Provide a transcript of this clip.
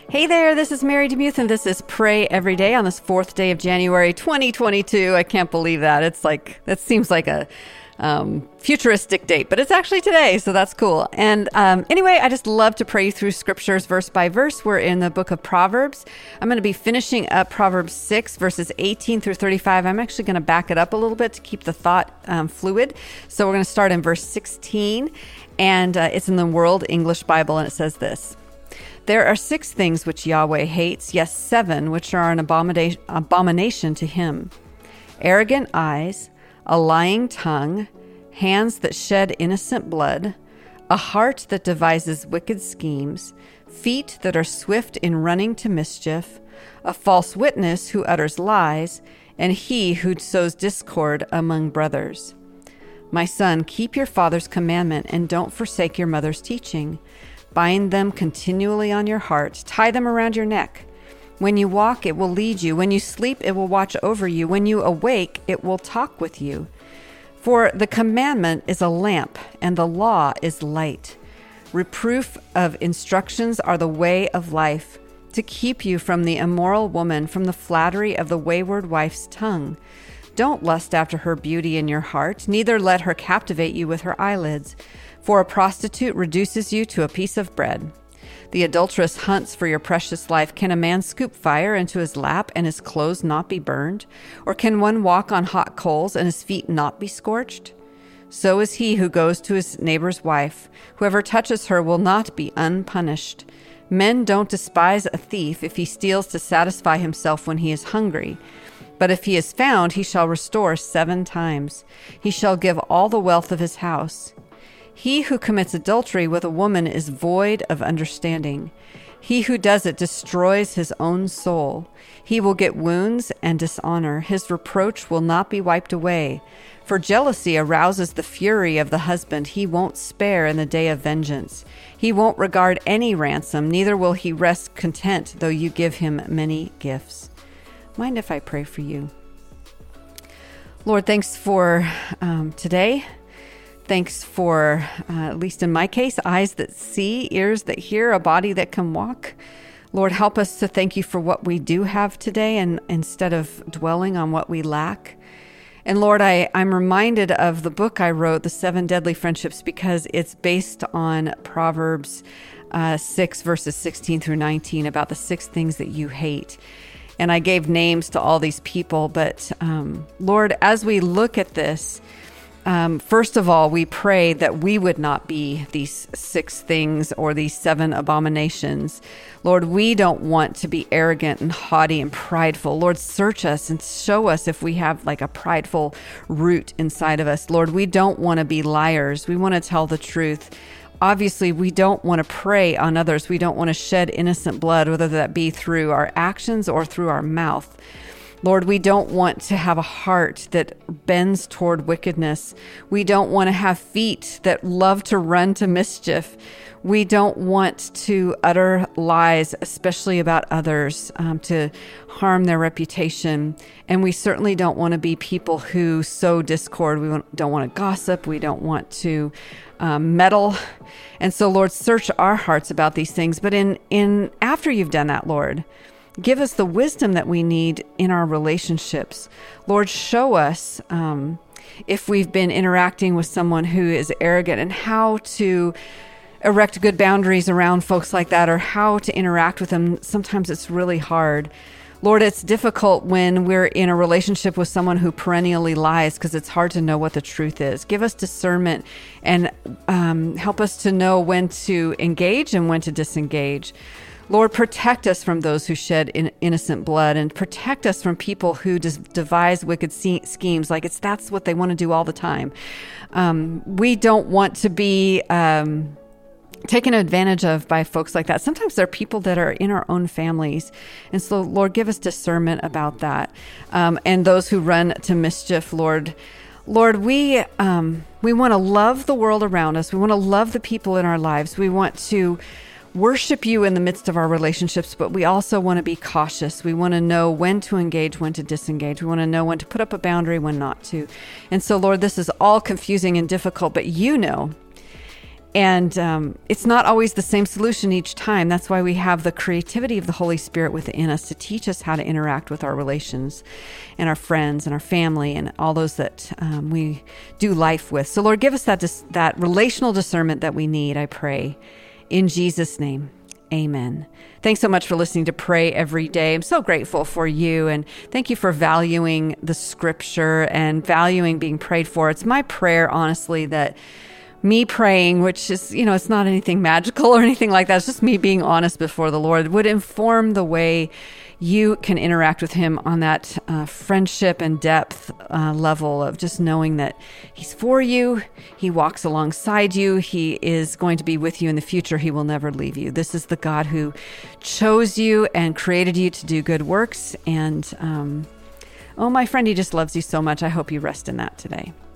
Hey there, this is Mary DeMuth, and this is Pray Every Day on this 4th day of January 2022. I can't believe that. That seems like a futuristic date, but it's actually today, so that's cool. And anyway, I just love to pray you through scriptures verse by verse. We're in the book of Proverbs. I'm going to be finishing up Proverbs 6, verses 18 through 35. I'm actually going to back it up a little bit to keep the thought fluid. So we're going to start in verse 16, and it's in the World English Bible, and it says this. There are 6 things which Yahweh hates, yes, 7 which are an abomination to him. Arrogant eyes, a lying tongue, hands that shed innocent blood, a heart that devises wicked schemes, feet that are swift in running to mischief, a false witness who utters lies, and he who sows discord among brothers. My son, keep your father's commandment and don't forsake your mother's teaching. Bind them continually on your heart. Tie them around your neck. When you walk, it will lead you. When you sleep, it will watch over you. When you awake, it will talk with you. For the commandment is a lamp, and the law is light. Reproof of instructions are the way of life, to keep you from the immoral woman, from the flattery of the wayward wife's tongue. Don't lust after her beauty in your heart, neither let her captivate you with her eyelids. For a prostitute reduces you to a piece of bread. The adulteress hunts for your precious life. Can a man scoop fire into his lap and his clothes not be burned? Or can one walk on hot coals and his feet not be scorched? So is he who goes to his neighbor's wife. Whoever touches her will not be unpunished. Men don't despise a thief if he steals to satisfy himself when he is hungry. But if he is found, he shall restore 7 times. He shall give all the wealth of his house. He who commits adultery with a woman is void of understanding. He who does it destroys his own soul. He will get wounds and dishonor. His reproach will not be wiped away. For jealousy arouses the fury of the husband. He won't spare in the day of vengeance. He won't regard any ransom, neither will he rest content, though you give him many gifts. Mind if I pray for you? Lord, thanks for today. Thanks for, at least in my case, eyes that see, ears that hear, a body that can walk. Lord, help us to thank you for what we do have today, and instead of dwelling on what we lack. And Lord, I'm reminded of the book I wrote, The 7 Deadly Friendships, because it's based on Proverbs 6, verses 16 through 19, about the 6 things that you hate. And I gave names to all these people, but Lord, as we look at this, first of all, we pray that we would not be these 6 things or these 7 abominations. Lord, we don't want to be arrogant and haughty and prideful. Lord, search us and show us if we have like a prideful root inside of us. Lord, we don't want to be liars. We want to tell the truth. Obviously, we don't want to prey on others. We don't want to shed innocent blood, whether that be through our actions or through our mouth. Lord, we don't want to have a heart that bends toward wickedness. We don't want to have feet that love to run to mischief. We don't want to utter lies, especially about others, to harm their reputation. And we certainly don't want to be people who sow discord. We don't want to gossip. We don't want to meddle. And so, Lord, search our hearts about these things. But in after you've done that, Lord, give us the wisdom that we need in our relationships. Lord, show us if we've been interacting with someone who is arrogant and how to erect good boundaries around folks like that, or how to interact with them. Sometimes it's really hard. Lord, it's difficult when we're in a relationship with someone who perennially lies, because it's hard to know what the truth is. Give us discernment and help us to know when to engage and when to disengage. Lord, protect us from those who shed innocent blood, and protect us from people who just devise wicked schemes. Like that's what they want to do all the time. We don't want to be taken advantage of by folks like that. Sometimes there are people that are in our own families. And so, Lord, give us discernment about that. And those who run to mischief, Lord, we want to love the world around us. We want to love the people in our lives. We want to worship you in the midst of our relationships, but we also want to be cautious. We want to know when to engage, when to disengage. We want to know when to put up a boundary, when not to. And so, Lord, this is all confusing and difficult, but you know. And it's not always the same solution each time. That's why we have the creativity of the Holy Spirit within us to teach us how to interact with our relations and our friends and our family and all those that we do life with. So Lord, give us that relational discernment that we need, I pray. In Jesus' name, amen. Thanks so much for listening to Pray Every Day. I'm so grateful for you, and thank you for valuing the scripture and valuing being prayed for. It's my prayer, honestly, that me praying, which is, it's not anything magical or anything like that. It's just me being honest before the Lord, would inform the way you can interact with him on that friendship and depth level of just knowing that he's for you. He walks alongside you. He is going to be with you in the future. He will never leave you. This is the God who chose you and created you to do good works. And, my friend, he just loves you so much. I hope you rest in that today.